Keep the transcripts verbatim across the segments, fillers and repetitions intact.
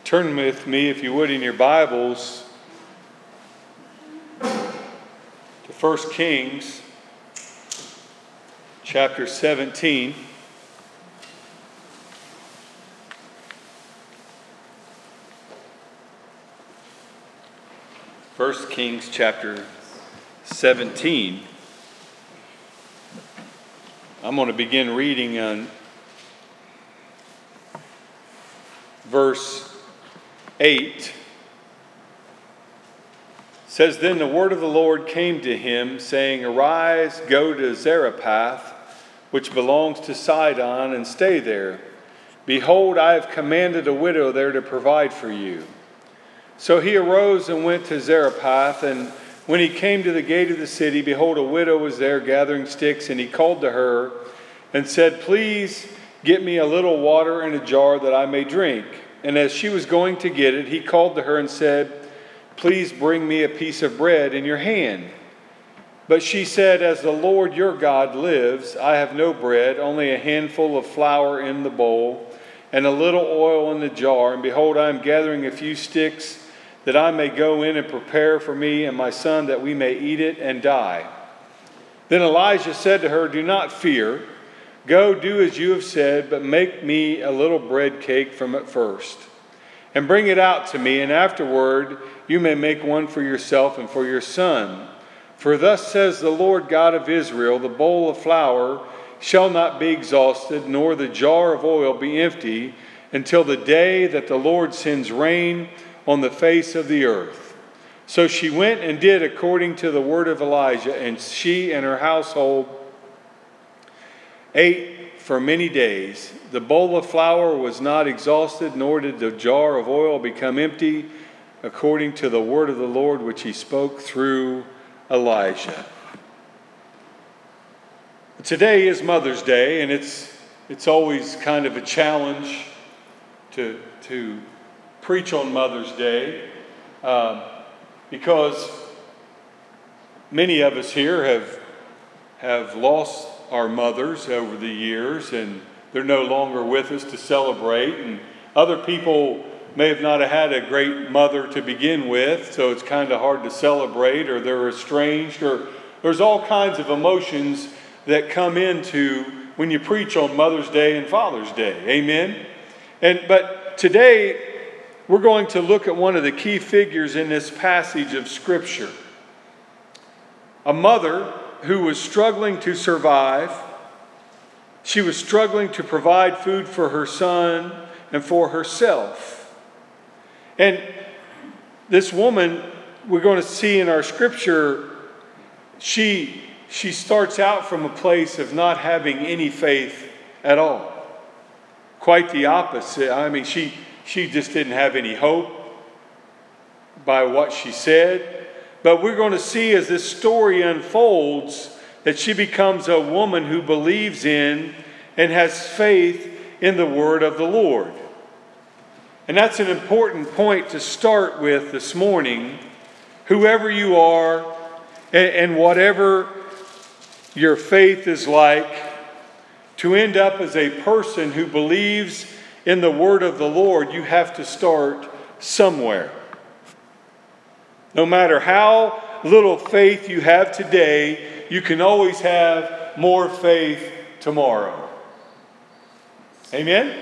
Turn with me, if you would, in your Bibles to First Kings chapter seventeen. First Kings chapter seventeen. I'm going to begin reading on verse eight. It says, Then the word of the Lord came to him, saying, Arise, go to Zarephath, which belongs to Sidon, and stay there. Behold, I have commanded a widow there to provide for you. So he arose and went to Zarephath, and when he came to the gate of the city, behold, a widow was there gathering sticks, and he called to her and said, Please get me a little water in a jar that I may drink. And as she was going to get it, he called to her and said, Please bring me a piece of bread in your hand. But she said, As the Lord your God lives, I have no bread, only a handful of flour in the bowl, and a little oil in the jar. And behold, I am gathering a few sticks, that I may go in and prepare for me and my son, that we may eat it and die. Then Elijah said to her, Do not fear. Go, do as you have said, but make me a little bread cake from it first, and bring it out to me, and afterward you may make one for yourself and for your son. For thus says the Lord God of Israel, the bowl of flour shall not be exhausted, nor the jar of oil be empty, until the day that the Lord sends rain on the face of the earth. So she went and did according to the word of Elijah, and she and her household ate for many days. The bowl of flour was not exhausted, nor did the jar of oil become empty, according to the word of the Lord which he spoke through Elijah. Today is Mother's Day, and it's it's always kind of a challenge to to preach on Mother's Day, um, because many of us here have have lost our mothers over the years, and they're no longer with us to celebrate, and other people may have not had a great mother to begin with, so it's kind of hard to celebrate, or they're estranged, or there's all kinds of emotions that come into when you preach on Mother's Day and Father's Day. Amen? And but today we're going to look at one of the key figures in this passage of Scripture. A mother who was struggling to survive. She was struggling to provide food for her son and for herself. And this woman, we're going to see in our scripture, she, she starts out from a place of not having any faith at all. Quite the opposite. I mean, she, she just didn't have any hope by what she said. But we're going to see as this story unfolds that she becomes a woman who believes in and has faith in the word of the Lord. And that's an important point to start with this morning. Whoever you are and, and whatever your faith is like, to end up as a person who believes in the word of the Lord, you have to start somewhere. No matter how little faith you have today, you can always have more faith tomorrow. Amen?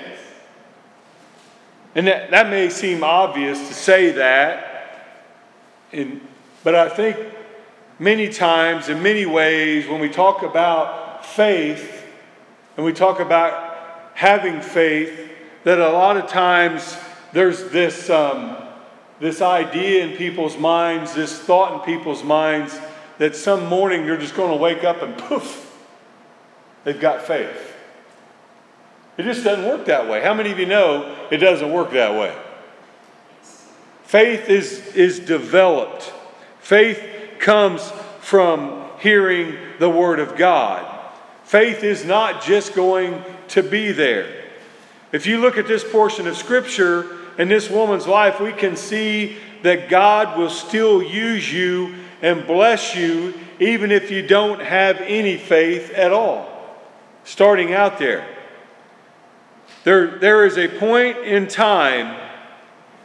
And that, that may seem obvious to say that, in, but I think many times, in many ways, when we talk about faith, and we talk about having faith, that a lot of times there's this... Um, This idea in people's minds, this thought in people's minds, that some morning they're just going to wake up and poof, they've got faith. It just doesn't work that way. How many of you know it doesn't work that way? Faith is, is developed. Faith comes from hearing the Word of God. Faith is not just going to be there. If you look at this portion of Scripture, in this woman's life, we can see that God will still use you and bless you even if you don't have any faith at all. Starting out there. There, there is a point in time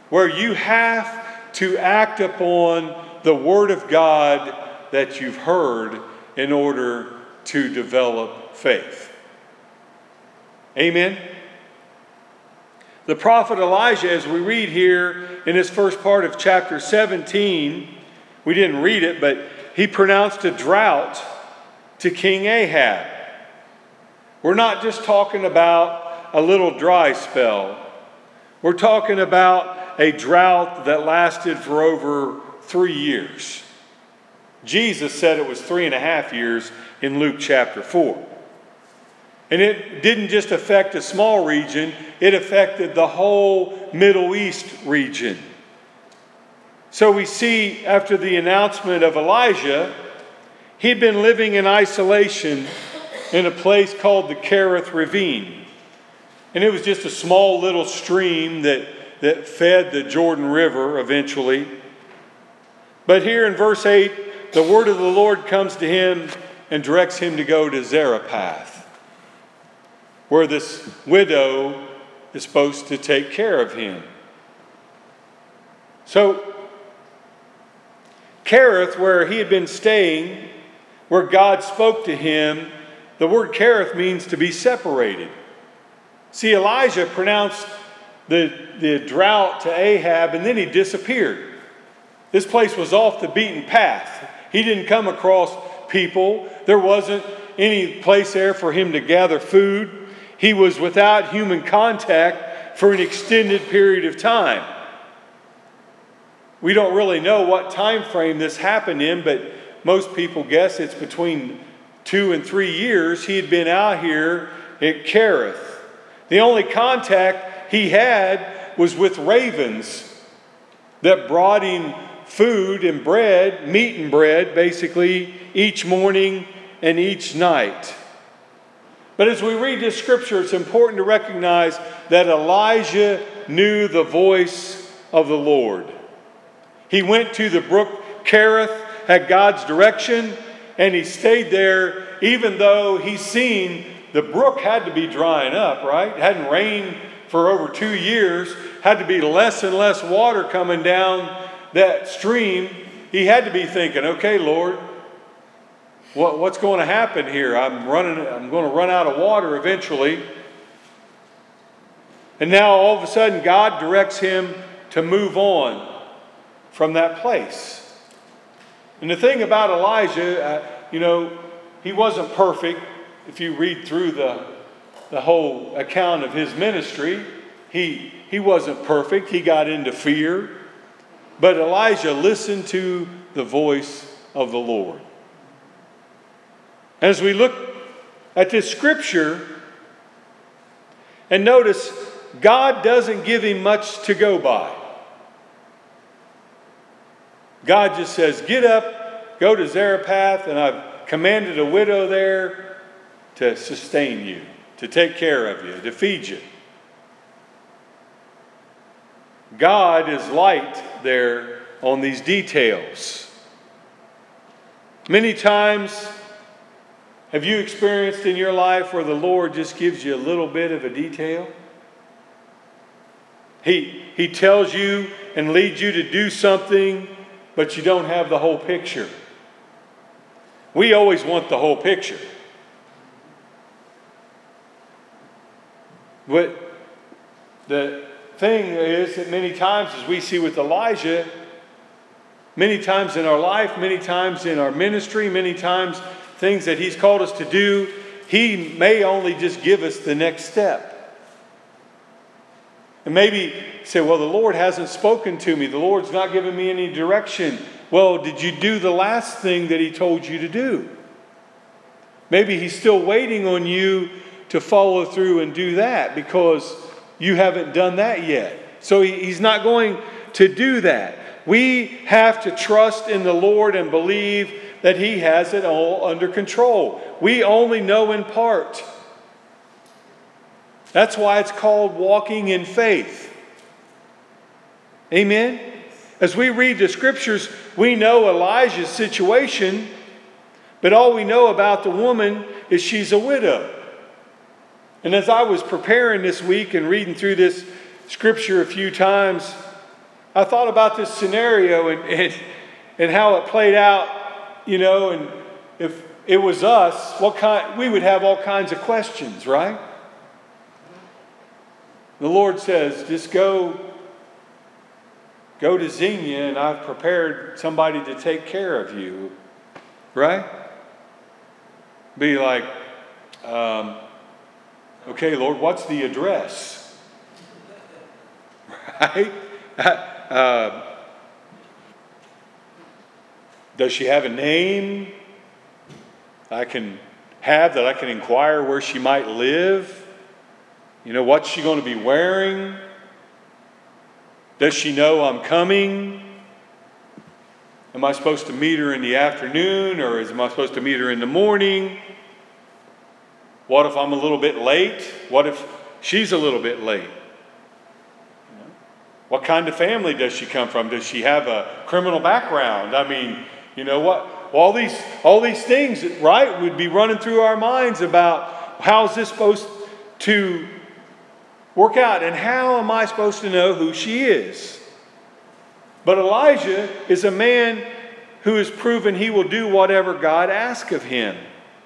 where you have to act upon the Word of God that you've heard in order to develop faith. Amen? The prophet Elijah, as we read here in this first part of chapter seventeen, we didn't read it, but he pronounced a drought to King Ahab. We're not just talking about a little dry spell. We're talking about a drought that lasted for over three years. Jesus said it was three and a half years in Luke chapter four. And it didn't just affect a small region, it affected the whole Middle East region. So we see after the announcement of Elijah, he'd been living in isolation in a place called the Kerith Ravine. And it was just a small little stream that, that fed the Jordan River eventually. But here in verse eight, the word of the Lord comes to him and directs him to go to Zarephath, where this widow is supposed to take care of him. So, Kerith, where he had been staying, where God spoke to him, the word Kerith means to be separated. See, Elijah pronounced the, the drought to Ahab, and then he disappeared. This place was off the beaten path. He didn't come across people. There wasn't any place there for him to gather food. He was without human contact for an extended period of time. We don't really know what time frame this happened in, but most people guess it's between two and three years. He had been out here at Kerith. The only contact he had was with ravens that brought him food and bread, meat and bread, basically, each morning and each night. But as we read this scripture, it's important to recognize that Elijah knew the voice of the Lord. He went to the brook Kerith at God's direction, and he stayed there even though he's seen the brook had to be drying up, right? It hadn't rained for over two years, had to be less and less water coming down that stream. He had to be thinking, okay, Lord, what, what's going to happen here? I'm running, I'm going to run out of water eventually. And now all of a sudden God directs him to move on from that place. And the thing about Elijah, uh, you know, he wasn't perfect. If you read through the, the whole account of his ministry, he, he wasn't perfect. He got into fear. But Elijah listened to the voice of the Lord. As we look at this scripture, and notice, God doesn't give him much to go by. God just says, get up, go to Zarephath, and I've commanded a widow there to sustain you, to take care of you, to feed you. God is light there on these details. Many times, have you experienced in your life where the Lord just gives you a little bit of a detail? He, he tells you and leads you to do something, but you don't have the whole picture. We always want the whole picture. But the thing is that many times, as we see with Elijah, many times in our life, many times in our ministry, many times things that he's called us to do, he may only just give us the next step. And maybe say, well, the Lord hasn't spoken to me. The Lord's not giving me any direction. Well, did you do the last thing that he told you to do? Maybe he's still waiting on you to follow through and do that because you haven't done that yet. So he's not going to do that. We have to trust in the Lord and believe that he has it all under control. We only know in part. That's why it's called walking in faith. Amen? As we read the scriptures, we know Elijah's situation, but all we know about the woman is she's a widow. And as I was preparing this week and reading through this scripture a few times, I thought about this scenario and, and, and how it played out, you know, and if it was us, what kind, we would have all kinds of questions, right? The Lord says, just go, go to Xenia and I've prepared somebody to take care of you, right? Be like, um, okay, Lord, what's the address? Right? Uh, does she have a name I can have that I can inquire where she might live? You know, what's she going to be wearing? Does she know I'm coming? Am I supposed to meet her in the afternoon, or am I supposed to meet her in the morning? What if I'm a little bit late? What if she's a little bit late? You know? What kind of family does she come from? Does she have a criminal background? I mean, you know what? All these, all these things, right, would be running through our minds about how is this supposed to work out, and how am I supposed to know who she is? But Elijah is a man who has proven he will do whatever God asks of him.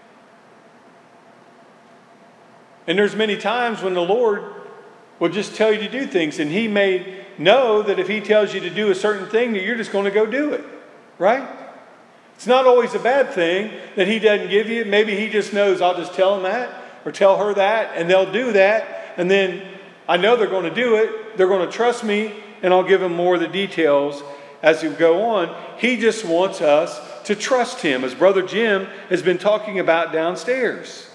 And there's many times when the Lord will just tell you to do things, and he may know that if he tells you to do a certain thing, that you're just going to go do it, right? It's not always a bad thing that he doesn't give you. Maybe he just knows I'll just tell him that or tell her that, and they'll do that, and then I know they're going to do it. They're going to trust me, and I'll give them more of the details as we go on. He just wants us to trust him, as Brother Jim has been talking about downstairs.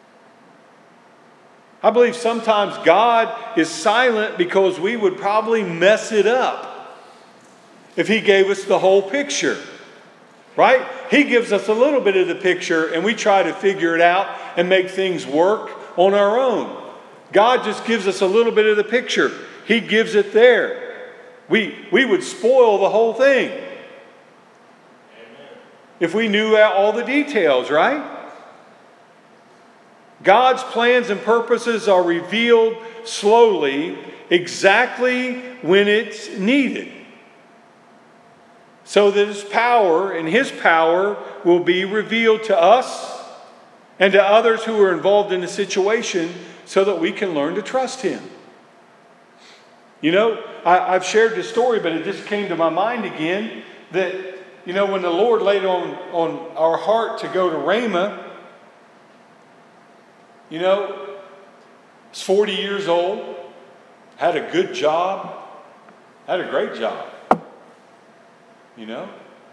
I believe sometimes God is silent because we would probably mess it up if he gave us the whole picture. Right? He gives us a little bit of the picture and we try to figure it out and make things work on our own. God just gives us a little bit of the picture. He gives it there. We, we would spoil the whole thing. Amen. If we knew all the details, right? God's plans and purposes are revealed slowly, exactly when it's needed, so that his power and his power will be revealed to us and to others who are involved in the situation, so that we can learn to trust him. You know, I, I've shared this story, but it just came to my mind again that, you know, when the Lord laid on, on our heart to go to Ramah, you know, I was forty years old, had a good job, had a great job. You know,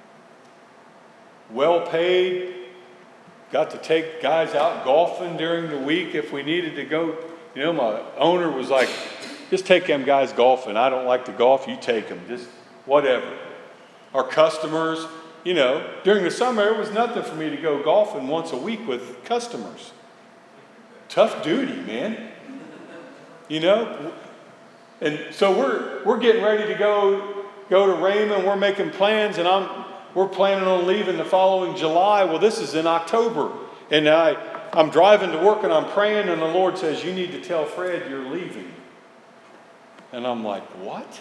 well paid, got to take guys out golfing during the week if we needed to go. You know, my owner was like, just take them guys golfing. I don't like to golf, you take them, just whatever. Our customers, you know, during the summer, it was nothing for me to go golfing once a week with customers. Tough duty, man. You know, and so we're we're getting ready to go. Go to Raymond, we're making plans, and I'm we're planning on leaving the following July. Well, this is in October, and I I'm driving to work and I'm praying, and the Lord says, "You need to tell Fred you're leaving." And I'm like, "What?"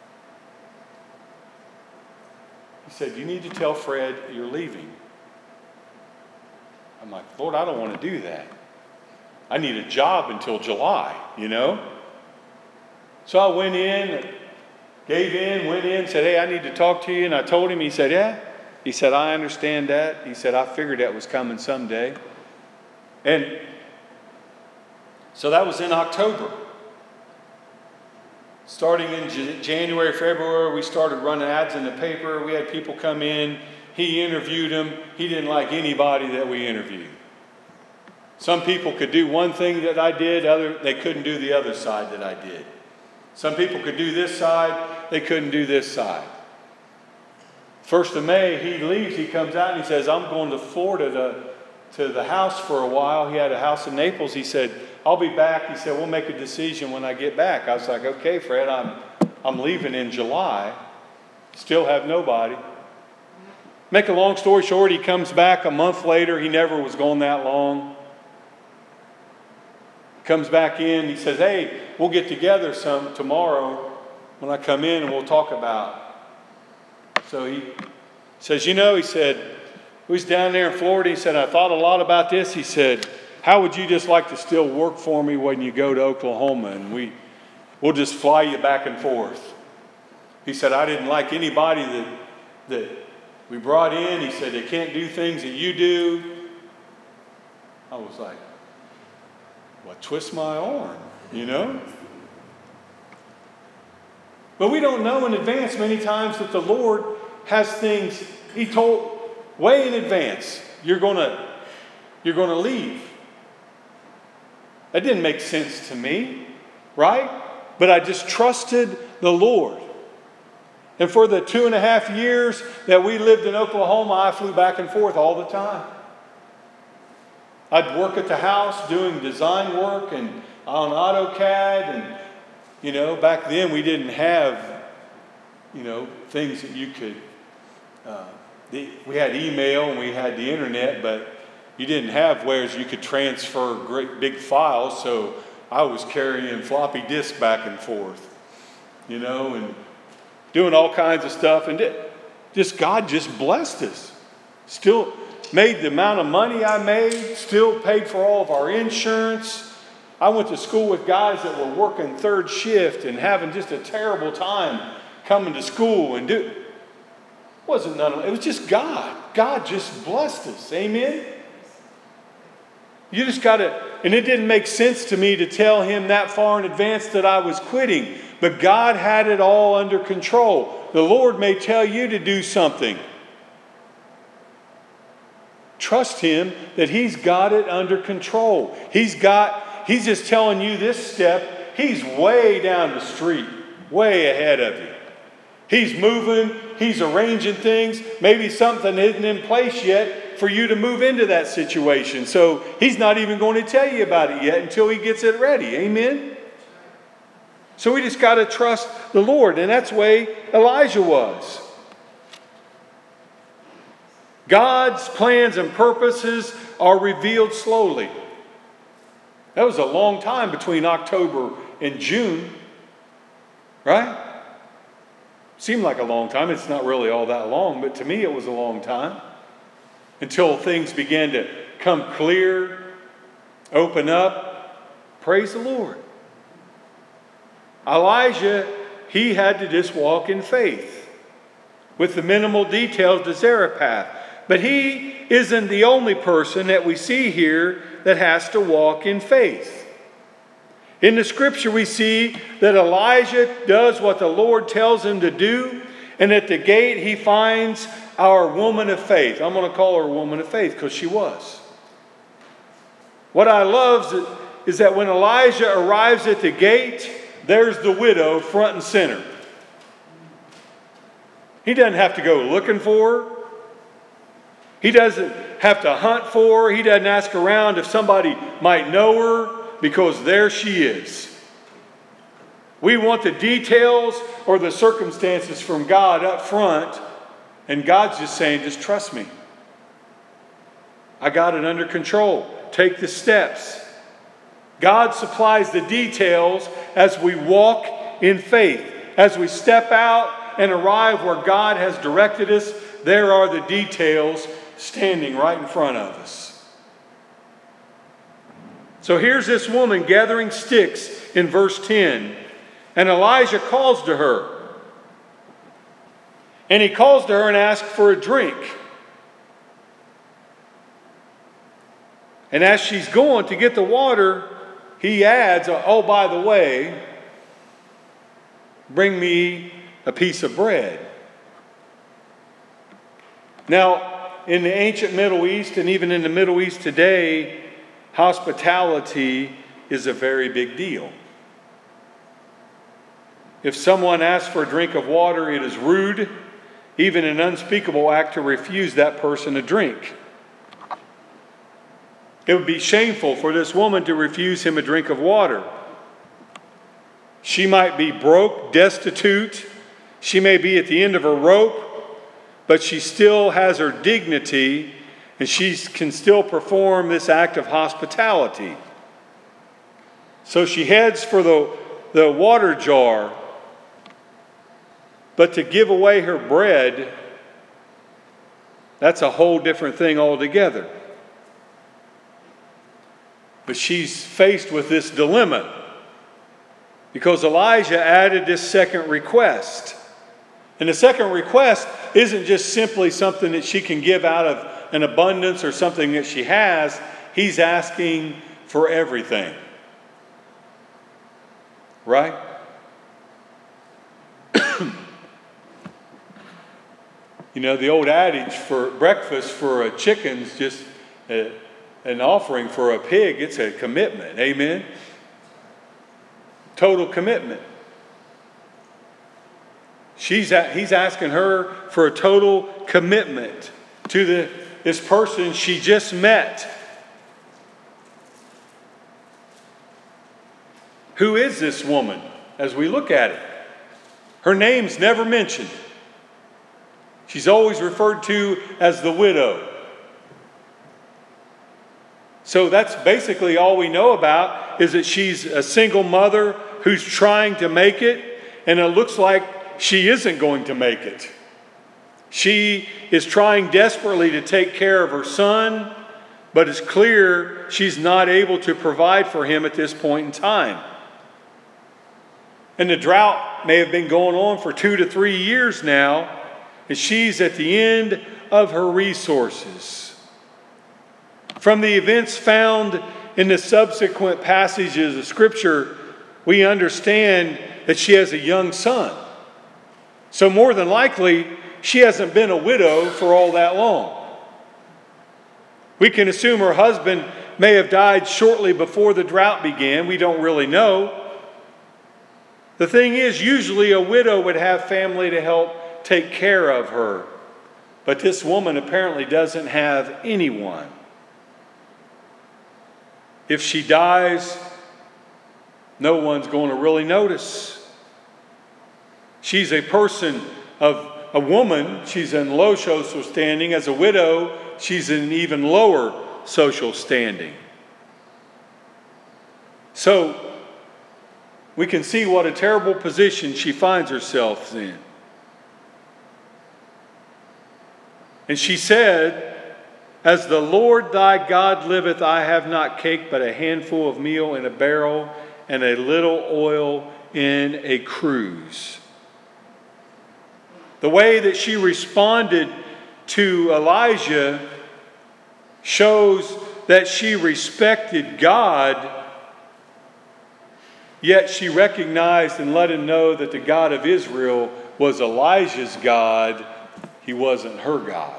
He said, "You need to tell Fred you're leaving." I'm like, "Lord, I don't want to do that. I need a job until July, you know." So I went in. Gave in, went in, said, "Hey, I need to talk to you." And I told him, he said, "Yeah." He said, "I understand that." He said, "I figured that was coming someday." And so that was in October. Starting in J- January, February, we started running ads in the paper. We had people come in. He interviewed them. He didn't like anybody that we interviewed. Some people could do one thing that I did, other they couldn't do the other side that I did. Some people could do this side, they couldn't do this side. First of May, he leaves, he comes out and he says, "I'm going to Florida to, to the house for a while." He had a house in Naples. He said, "I'll be back." He said, "We'll make a decision when I get back." I was like, "Okay, Fred, I'm I'm leaving in July. Still have nobody." Make a long story short, he comes back a month later. He never was gone that long. Comes back in, he says, "Hey, we'll get together some tomorrow when I come in and we'll talk about. So he says, you know, he said, he was down there in Florida. He said, I thought a lot about this. He said, how would you just like to still work for me when you go to Oklahoma? And we, we'll just fly you back and forth. He said, I didn't like anybody that, that we brought in. He said, they can't do things that you do. I was like, well, twist my arm, you know? But we don't know in advance many times that the Lord has things, He told way in advance, you're gonna, you're gonna leave. That didn't make sense to me, right? But I just trusted the Lord. And for the two and a half years that we lived in Oklahoma, I flew back and forth all the time. I'd work at the house doing design work and on AutoCAD. And, you know, back then we didn't have, you know, things that you could, uh, the, we had email and we had the internet, but you didn't have whereas you could transfer great big files. So I was carrying floppy disks back and forth, you know, and doing all kinds of stuff. And it, just God just blessed us. Still made the amount of money I made, still paid for all of our insurance. I went to school with guys that were working third shift and having just a terrible time coming to school and do. Wasn't none of it. It was just God. God just blessed us. Amen. You just got to, and it didn't make sense to me to tell him that far in advance that I was quitting. But God had it all under control. The Lord may tell you to do something. Trust Him that He's got it under control. He's got, He's just telling you this step. He's way down the street, way ahead of you. He's moving, He's arranging things. Maybe something isn't in place yet for you to move into that situation. So He's not even going to tell you about it yet until He gets it ready. Amen? So we just got to trust the Lord. And that's the way Elijah was. God's plans and purposes are revealed slowly. That was a long time between October and June. Right? Seemed like a long time. It's not really all that long, but to me it was a long time. Until things began to come clear, open up. Praise the Lord. Elijah, he had to just walk in faith with the minimal details to Zarephath. But he isn't the only person that we see here that has to walk in faith. In the scripture we see that Elijah does what the Lord tells him to do, and at the gate he finds our woman of faith. I'm going to call her a woman of faith because she was. What I love is that when Elijah arrives at the gate, there's the widow front and center. He doesn't have to go looking for her. He doesn't have to hunt for her. He doesn't ask around if somebody might know her, because there she is. We want the details or the circumstances from God up front, and God's just saying, just trust me. I got it under control. Take the steps. God supplies the details as we walk in faith. As we step out and arrive where God has directed us, there are the details standing right in front of us. So here's this woman gathering sticks in verse ten. And Elijah calls to her. And he calls to her and asks for a drink. And as she's going to get the water, he adds, oh, by the way, bring me a piece of bread. Now, in the ancient Middle East and even in the Middle East today, hospitality is a very big deal. If someone asks for a drink of water, it is rude, even an unspeakable act to refuse that person a drink. It would be shameful for this woman to refuse him a drink of water. She might be broke, destitute. She may be at the end of her rope, but she still has her dignity, and she can still perform this act of hospitality. So she heads for the, the water jar, But to give away her bread, that's a whole different thing altogether. But she's faced with this dilemma because Elijah added this second request. And the second request isn't just simply something that she can give out of an abundance or something that she has. He's asking for everything. Right? You know, the old adage for breakfast for a chicken's just a, an offering for a pig. It's a commitment. Amen? Total commitment. She's at, he's asking her for a total commitment to the, this person she just met. Who is this woman as we look at it? Her name's never mentioned. She's always referred to as the widow. So that's basically all we know about, is that she's a single mother who's trying to make it, and it looks like she isn't going to make it. She is trying desperately to take care of her son, but it's clear she's not able to provide for him at this point in time. And the drought may have been going on for two to three years now, and she's at the end of her resources. From the events found in the subsequent passages of Scripture, we understand that she has a young son. So more than likely, she hasn't been a widow for all that long. We can assume her husband may have died shortly before the drought began. We don't really know. The thing is, usually a widow would have family to help take care of her. But this woman apparently doesn't have anyone. If she dies, no one's going to really notice. She's a person of a woman. She's in low social standing. As a widow, she's in even lower social standing. So we can see what a terrible position she finds herself in. And she said, "As the Lord thy God liveth, I have not cake but a handful of meal in a barrel and a little oil in a cruse." The way that she responded to Elijah shows that she respected God, yet she recognized and let him know that the God of Israel was Elijah's God. He wasn't her God.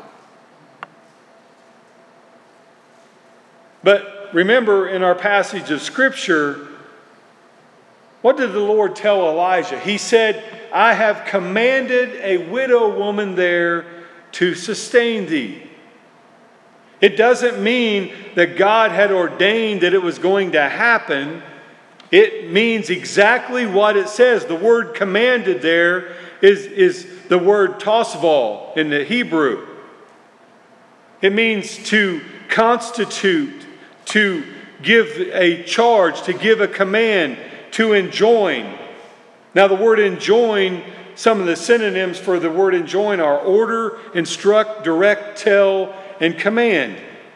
But remember, in our passage of Scripture, what did the Lord tell Elijah? He said, "I have commanded a widow woman there to sustain thee." It doesn't mean that God had ordained that it was going to happen. It means exactly what it says. The word commanded there is, is the word tosval in the Hebrew. It means to constitute, to give a charge, to give a command, to enjoin. Now the word enjoin, some of the synonyms for the word enjoin are order, instruct, direct, tell, and command.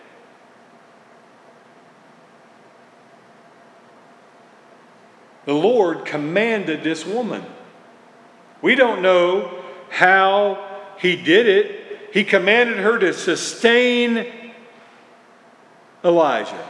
The Lord commanded this woman. We don't know how he did it. He commanded her to sustain Elijah.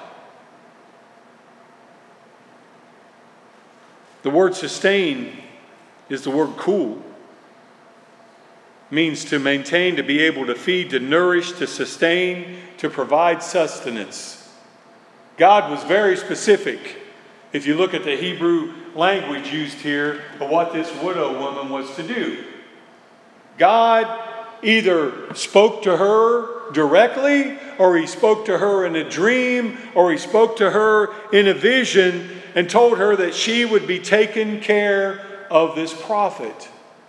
The word sustain is the word cool. It means to maintain, to be able to feed, to nourish, to sustain, to provide sustenance. God was very specific. If you look at the Hebrew language used here of what this widow woman was to do. God either spoke to her directly, or he spoke to her in a dream, or he spoke to her in a vision and told her that she would be taken care of this prophet.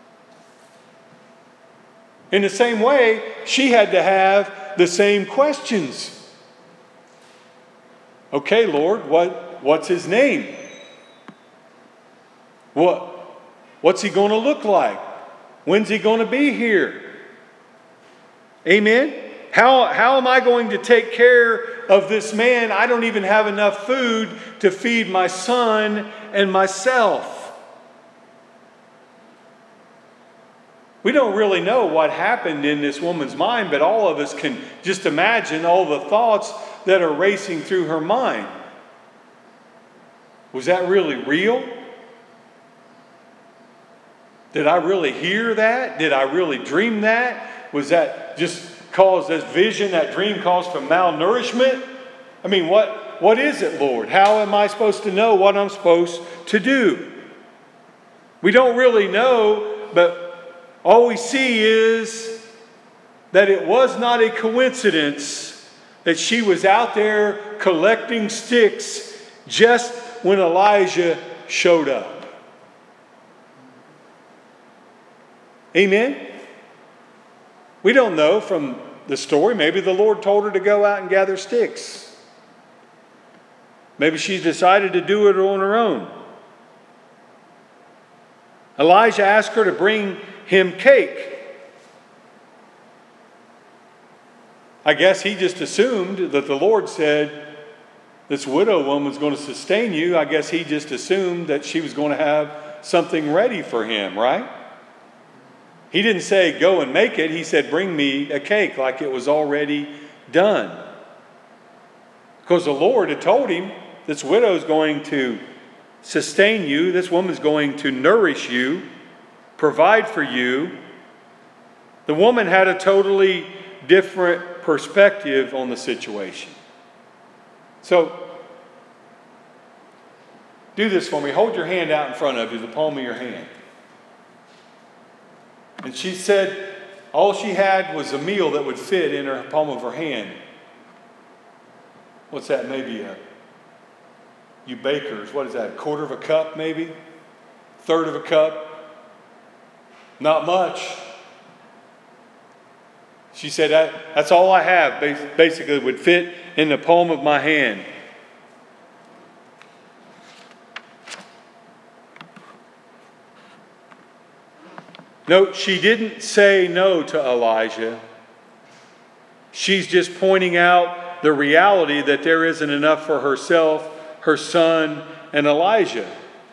In the same way, she had to have the same questions. Okay, Lord, what, what's his name? What, what's he going to look like? When's he going to be here? Amen? How, how am I going to take care of this man? I don't even have enough food to feed my son and myself. We don't really know what happened in this woman's mind, but all of us can just imagine all the thoughts that are racing through her mind. Was that really real? Did I really hear that? Did I really dream that? Was that just caused this vision, that dream caused from malnourishment? I mean, what, what is it, Lord? How am I supposed to know what I'm supposed to do? We don't really know, but all we see is that it was not a coincidence that she was out there collecting sticks just when Elijah showed up. Amen? We don't know from the story. Maybe the Lord told her to go out and gather sticks. Maybe she decided to do it on her own. Elijah asked her to bring him cake. I guess he just assumed that the Lord said, this widow woman was going to sustain you. I guess he just assumed that she was going to have something ready for him, right? He didn't say, go and make it. He said, bring me a cake like it was already done. Because the Lord had told him, this widow is going to sustain you. This woman's going to nourish you, provide for you. The woman had a totally different perspective on the situation. So, do this for me. Hold your hand out in front of you, the palm of your hand. And she said all she had was a meal that would fit in her palm of her hand. What's that? Maybe a, you bakers, what is that? A quarter of a cup maybe? Third of a cup? Not much. She said, that, that's all I have, basically would fit in the palm of my hand. Note, she didn't say no to Elijah. She's just pointing out the reality that there isn't enough for herself, her son, and Elijah.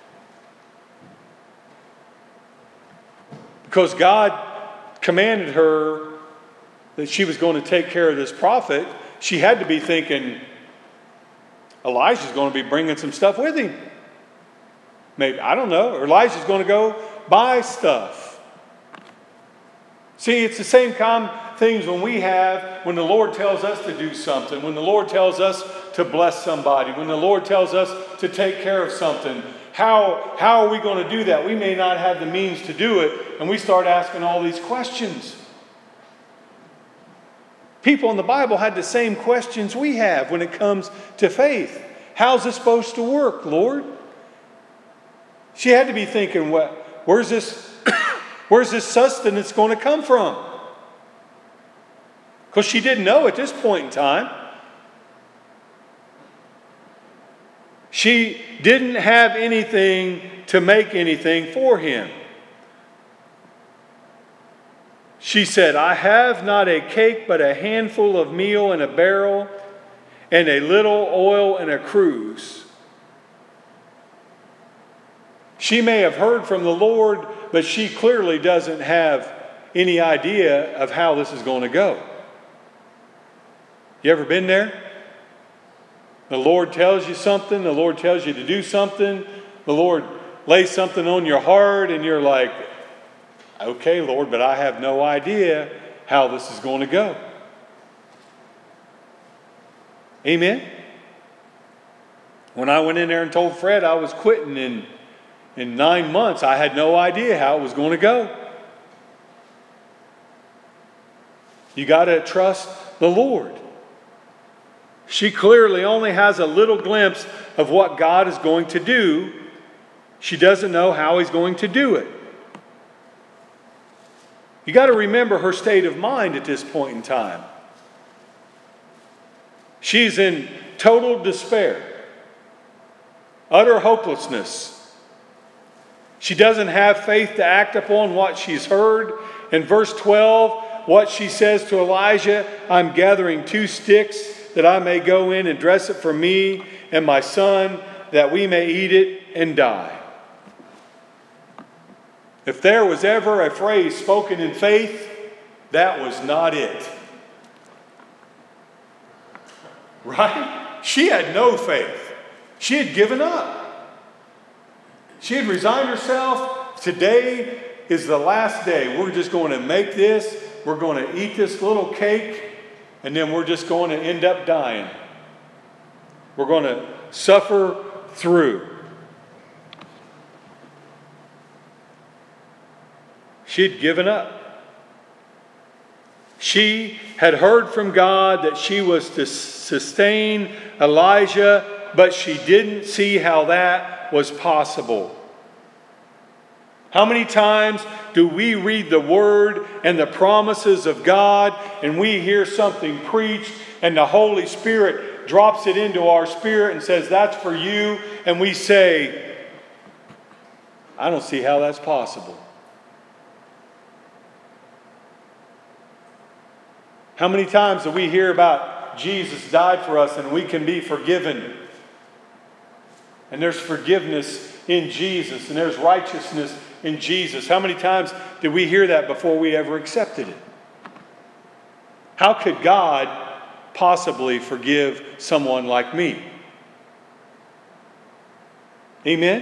Because God commanded her that she was going to take care of this prophet, she had to be thinking, Elijah's going to be bringing some stuff with him. Maybe, I don't know. Or Elijah's going to go buy stuff. See, it's the same kind of things when we have, when the Lord tells us to do something, when the Lord tells us to bless somebody, when the Lord tells us to take care of something. How, how are we going to do that? We may not have the means to do it, and we start asking all these questions. People in the Bible had the same questions we have when it comes to faith. How's this supposed to work, Lord? She had to be thinking, what, where's this, where's this sustenance going to come from? Because she didn't know at this point in time. She didn't have anything to make anything for him. She said, I have not a cake, but a handful of meal in a barrel, and a little oil in a cruse. She may have heard from the Lord, but she clearly doesn't have any idea of how this is going to go. You ever been there? The Lord tells you something, the Lord tells you to do something, the Lord lays something on your heart, and you're like, okay, Lord, but I have no idea how this is going to go. Amen? When I went in there and told Fred I was quitting in, in nine months, I had no idea how it was going to go. You got to trust the Lord. She clearly only has a little glimpse of what God is going to do. She doesn't know how He's going to do it. You got to remember her state of mind at this point in time. She's in total despair, utter hopelessness. She doesn't have faith to act upon what she's heard. In verse twelve, what she says to Elijah, I'm gathering two sticks that I may go in and dress it for me and my son, that we may eat it and die. If there was ever a phrase spoken in faith, that was not it. Right? She had no faith. She had given up. She had resigned herself. Today is the last day. We're just going to make this. We're going to eat this little cake. And then we're just going to end up dying. We're going to suffer through. She'd given up. She had heard from God that she was to sustain Elijah, but she didn't see how that was possible. How many times do we read the Word and the promises of God, and we hear something preached, and the Holy Spirit drops it into our spirit and says, that's for you, and we say, I don't see how that's possible. How many times do we hear about Jesus died for us and we can be forgiven? And there's forgiveness in Jesus and there's righteousness in Jesus. How many times did we hear that before we ever accepted it? How could God possibly forgive someone like me? Amen?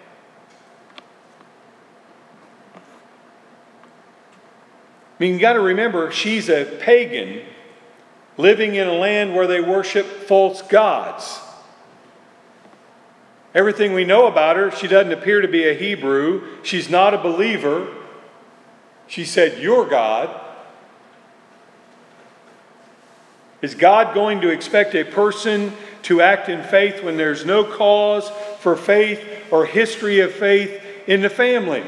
I mean, you got to remember, she's a pagan living in a land where they worship false gods. Everything we know about her, she doesn't appear to be a Hebrew. She's not a believer. She said, "You're God." Is God going to expect a person to act in faith when there's no cause for faith or history of faith in the family?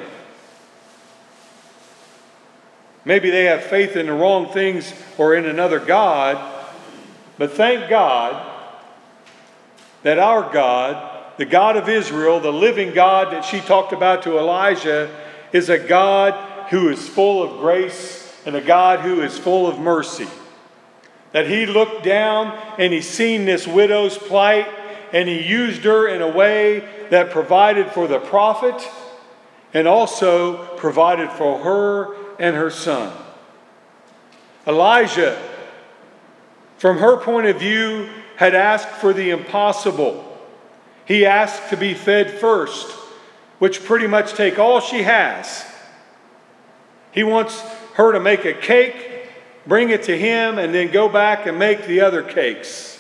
Maybe they have faith in the wrong things or in another God. But thank God that our God, the God of Israel, the living God that she talked about to Elijah, is a God who is full of grace and a God who is full of mercy. That he looked down and he seen this widow's plight and he used her in a way that provided for the prophet and also provided for her and her son. Elijah, from her point of view, had asked for the impossible. He asked to be fed first, which pretty much take all she has. He wants her to make a cake, bring it to him, and then go back and make the other cakes.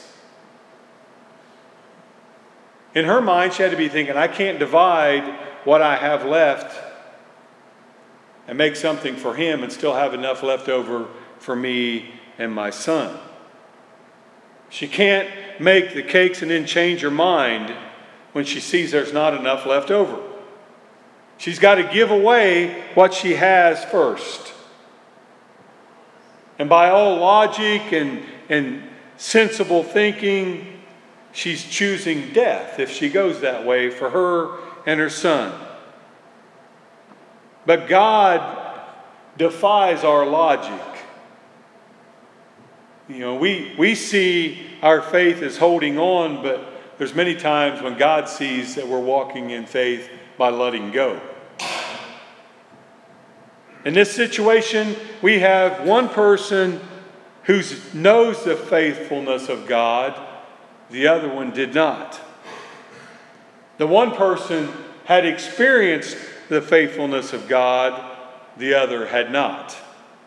In her mind, she had to be thinking, I can't divide what I have left and make something for him and still have enough left over for me and my son. She can't make the cakes and then change her mind when she sees there's not enough left over. She's got to give away what she has first. And by all logic and, and sensible thinking, she's choosing death if she goes that way for her and her son. But God defies our logic. You know, we, we see our faith as holding on, but there's many times when God sees that we're walking in faith by letting go. In this situation, we have one person who knows the faithfulness of God. The other one did not. The one person had experienced the faithfulness of God, the other had not.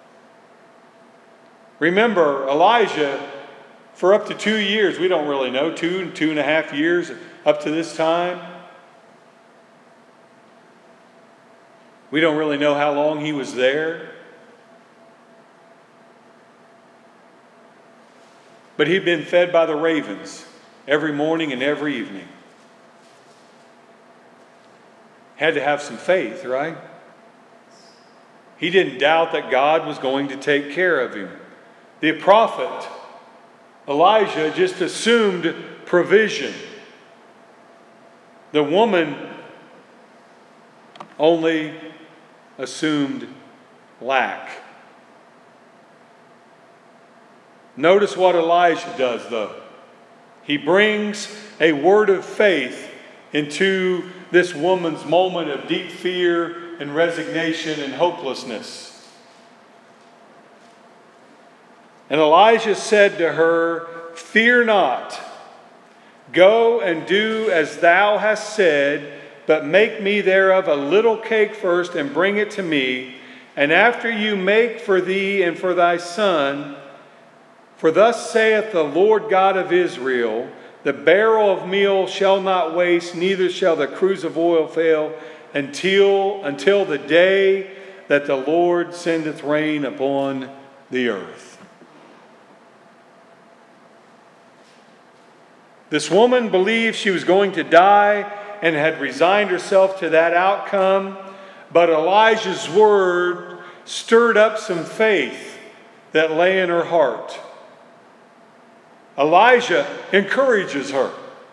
Remember, Elijah, for up to two years, we don't really know, two, two and a half years up to this time. We don't really know how long he was there. But he'd been fed by the ravens every morning and every evening. Had to have some faith, right? He didn't doubt that God was going to take care of him. The prophet Elijah just assumed provision. The woman only assumed lack. Notice what Elijah does, though. He brings a word of faith into this woman's moment of deep fear and resignation and hopelessness. And Elijah said to her, "Fear not. Go and do as thou hast said, but make me thereof a little cake first and bring it to me. And after you make for thee and for thy son, for thus saith the Lord God of Israel, the barrel of meal shall not waste, neither shall the cruse of oil fail, until, until the day that the Lord sendeth rain upon the earth." This woman believed she was going to die and had resigned herself to that outcome, but Elijah's word stirred up some faith that lay in her heart. Elijah encourages her.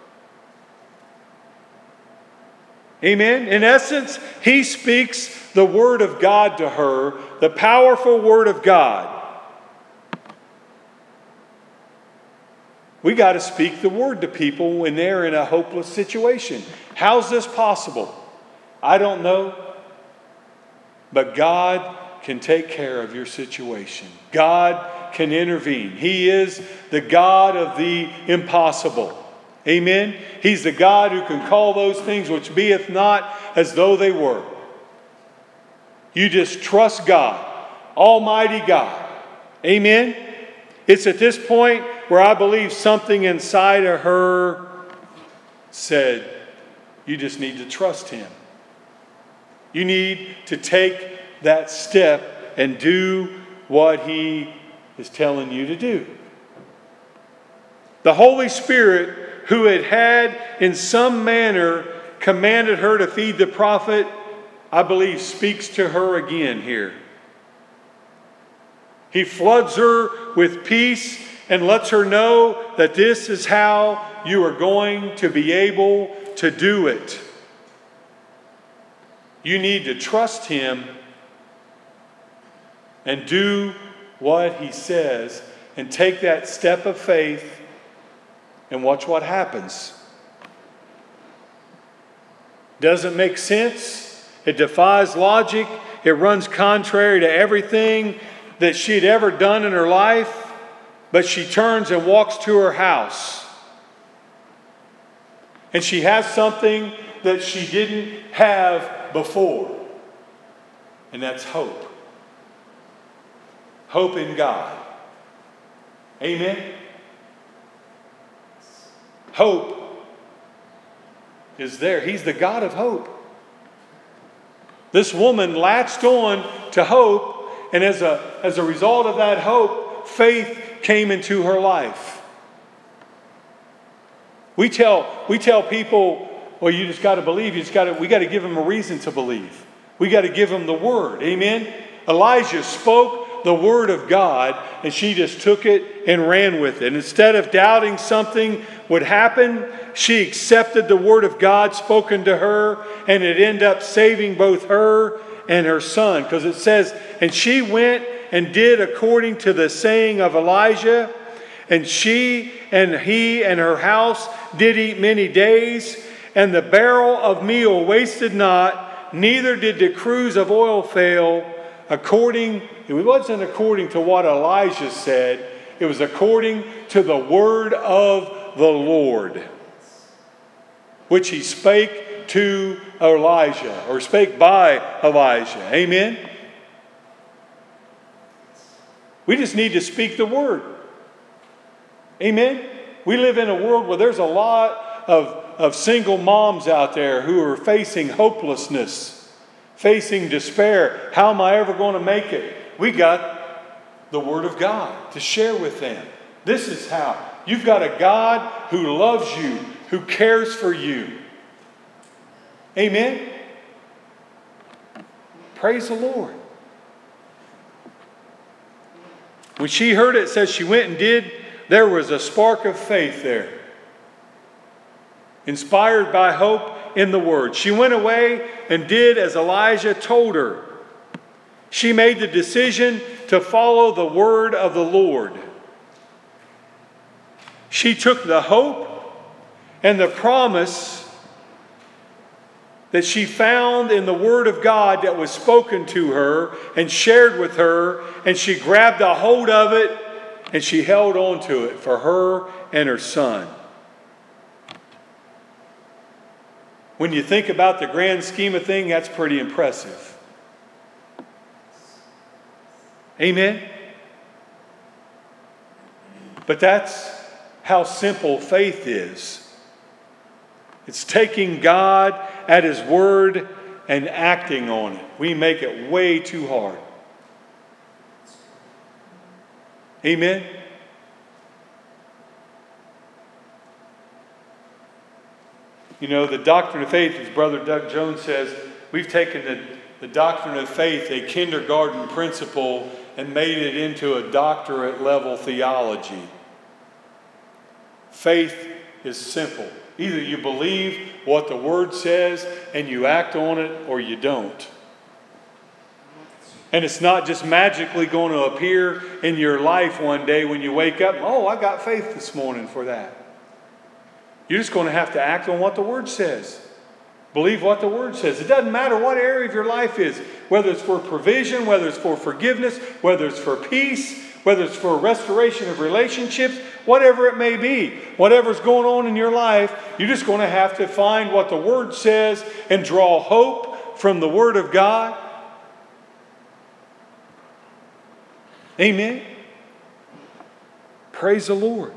Amen. In essence, he speaks the word of God to her, the powerful word of God. We got to speak the word to people when they're in a hopeless situation. How's this possible? I don't know. But God can take care of your situation. God can intervene. He is the God of the impossible. Amen? He's the God who can call those things which beeth not as though they were. You just trust God, Almighty God. Amen? It's at this point where I believe something inside of her said, you just need to trust Him. You need to take that step and do what He is telling you to do. The Holy Spirit, who had had in some manner commanded her to feed the prophet, I believe speaks to her again here. He floods her with peace and lets her know that this is how you are going to be able to do it. You need to trust Him and do what He says and take that step of faith and watch what happens. Doesn't make sense. It defies logic. It runs contrary to everything that she'd ever done in her life. But she turns and walks to her house. And she has something that she didn't have before. And that's hope. Hope in God. Amen? Hope is there. He's the God of hope. This woman latched on to hope, and as a, as a result of that hope, faith came into her life. We tell, we tell people, well, you just got to believe. You just got to, we got to give them a reason to believe. We got to give them the word. Amen? Elijah spoke the word of God, and she just took it and ran with it. And instead of doubting something would happen, she accepted the word of God spoken to her, and it ended up saving both her and her son. Because it says, and she went and did according to the saying of Elijah, and she and he and her house did eat many days, and the barrel of meal wasted not, neither did the cruse of oil fail, according, it wasn't according to what Elijah said, it was according to the word of the Lord, which he spake to Elijah, or spake by Elijah. Amen? We just need to speak the word. Amen? We live in a world where there's a lot of, of single moms out there who are facing hopelessness, facing despair. How am I ever going to make it? We got the Word of God to share with them. This is how. You've got a God who loves you, who cares for you. Amen? Praise the Lord. When she heard it, it says she went and did. There was a spark of faith there. Inspired by hope, in the Word. She went away and did as Elijah told her. She made the decision to follow the word of the Lord. She took the hope and the promise that she found in the Word of God that was spoken to her and shared with her, and she grabbed a hold of it and she held on to it for her and her son. When you think about the grand scheme of things, that's pretty impressive. Amen? But that's how simple faith is. It's taking God at His word and acting on it. We make it way too hard. Amen? You know, the doctrine of faith, as Brother Doug Jones says, we've taken the, the doctrine of faith, a kindergarten principle, and made it into a doctorate level theology. Faith is simple. Either you believe what the Word says and you act on it, or you don't. And it's not just magically going to appear in your life one day when you wake up, oh, I got faith this morning for that. You're just going to have to act on what the Word says. Believe what the Word says. It doesn't matter what area of your life is, whether it's for provision, whether it's for forgiveness, whether it's for peace, whether it's for restoration of relationships, whatever it may be, whatever's going on in your life, you're just going to have to find what the Word says and draw hope from the Word of God. Amen. Praise the Lord.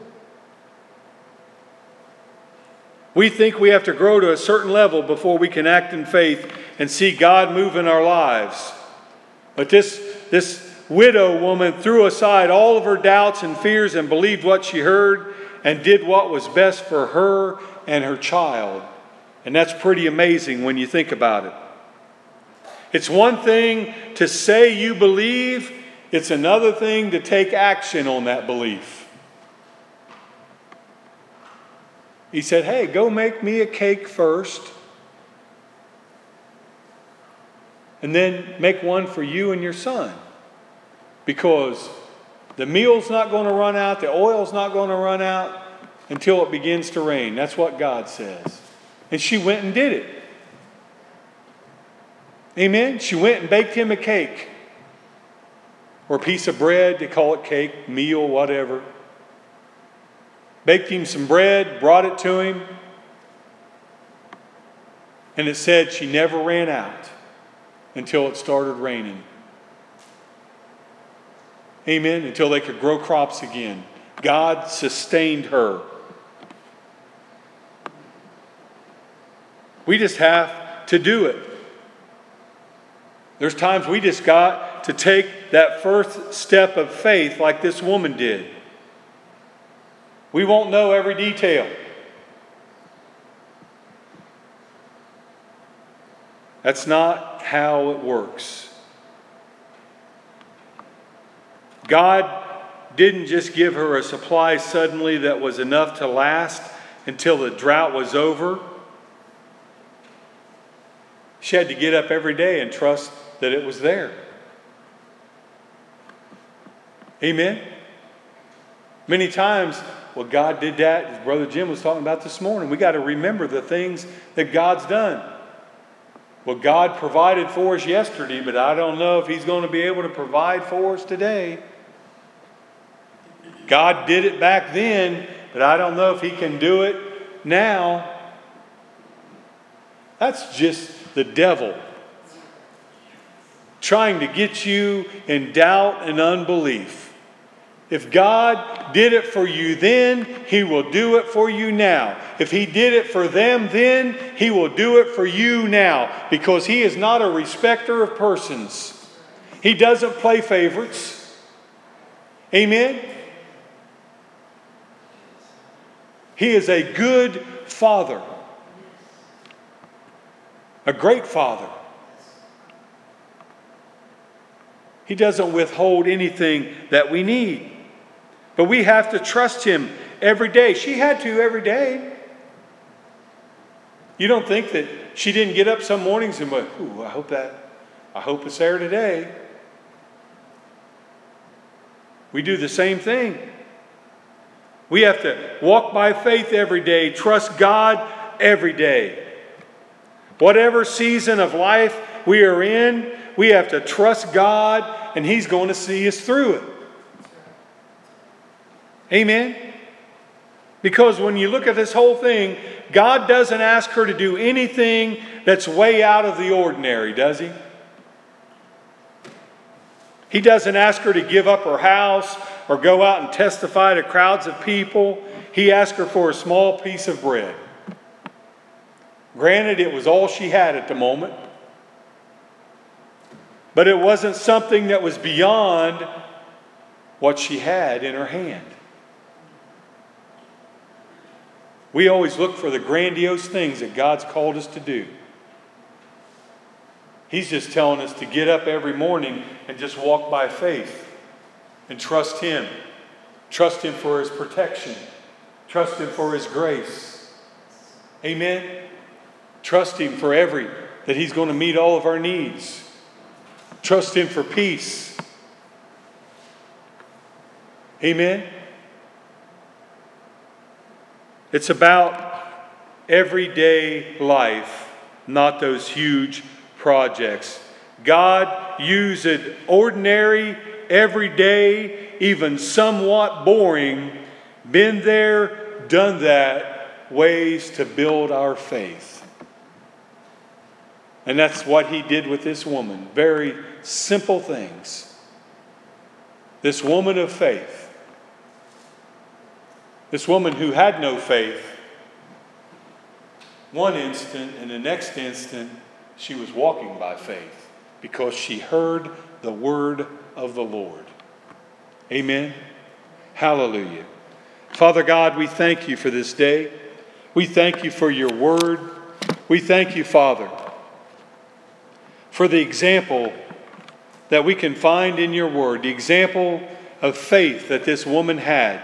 We think we have to grow to a certain level before we can act in faith and see God move in our lives. But this, this widow woman threw aside all of her doubts and fears and believed what she heard and did what was best for her and her child. And that's pretty amazing when you think about it. It's one thing to say you believe, it's another thing to take action on that belief. He said, hey, go make me a cake first. And then make one for you and your son. Because the meal's not going to run out, the oil's not going to run out until it begins to rain. That's what God says. And she went and did it. Amen? She went and baked him a cake. Or a piece of bread, they call it cake, meal, whatever. Baked him some bread, brought it to him. And it said she never ran out until it started raining. Amen. Until they could grow crops again. God sustained her. We just have to do it. There's times we just got to take that first step of faith like this woman did. We won't know every detail. That's not how it works. God didn't just give her a supply suddenly that was enough to last until the drought was over. She had to get up every day and trust that it was there. Amen? Many times, well, God did that, as Brother Jim was talking about this morning. We got to remember the things that God's done. Well, God provided for us yesterday, but I don't know if He's going to be able to provide for us today. God did it back then, but I don't know if He can do it now. That's just the devil trying to get you in doubt and unbelief. If God did it for you then, He will do it for you now. If He did it for them then, He will do it for you now. Because He is not a respecter of persons. He doesn't play favorites. Amen? He is a good Father. A great Father. He doesn't withhold anything that we need. But we have to trust Him every day. She had to every day. You don't think that she didn't get up some mornings and went, ooh, I hope that, I hope it's there today. We do the same thing. We have to walk by faith every day, trust God every day. Whatever season of life we are in, we have to trust God, and He's going to see us through it. Amen? Because when you look at this whole thing, God doesn't ask her to do anything that's way out of the ordinary, does He? He doesn't ask her to give up her house or go out and testify to crowds of people. He asked her for a small piece of bread. Granted, it was all she had at the moment. But it wasn't something that was beyond what she had in her hand. We always look for the grandiose things that God's called us to do. He's just telling us to get up every morning and just walk by faith and trust Him. Trust Him for His protection. Trust Him for His grace. Amen? Trust Him for every, that He's going to meet all of our needs. Trust Him for peace. Amen? It's about everyday life, not those huge projects. God used ordinary, everyday, even somewhat boring, been there, done that, ways to build our faith. And that's what He did with this woman. Very simple things. This woman of faith. This woman who had no faith, one instant and the next instant, she was walking by faith because she heard the word of the Lord. Amen. Hallelujah. Father God, we thank You for this day. We thank You for Your word. We thank You, Father, for the example that we can find in Your word, the example of faith that this woman had.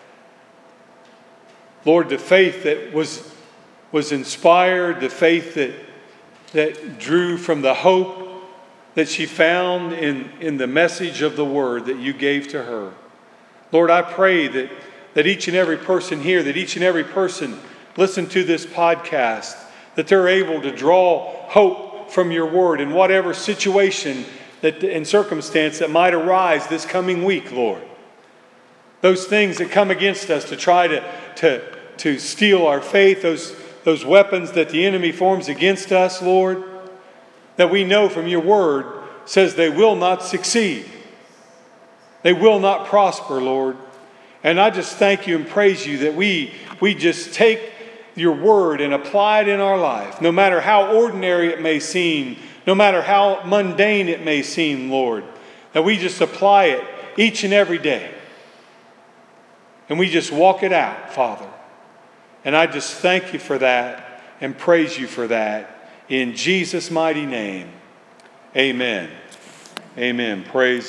Lord, the faith that was, was inspired, the faith that, that drew from the hope that she found in, in the message of the word that You gave to her. Lord, I pray that, that each and every person here, that each and every person listen to this podcast, that they're able to draw hope from Your word in whatever situation that, and circumstance that might arise this coming week, Lord. Those things that come against us to try to, to, to steal our faith, those, those weapons that the enemy forms against us, Lord, that we know from Your word says they will not succeed. They will not prosper, Lord. And I just thank You and praise You that we, we just take Your word and apply it in our life, no matter how ordinary it may seem, no matter how mundane it may seem, Lord, that we just apply it each and every day. And we just walk it out, Father. And I just thank You for that and praise You for that. In Jesus' mighty name, amen. Amen. Praise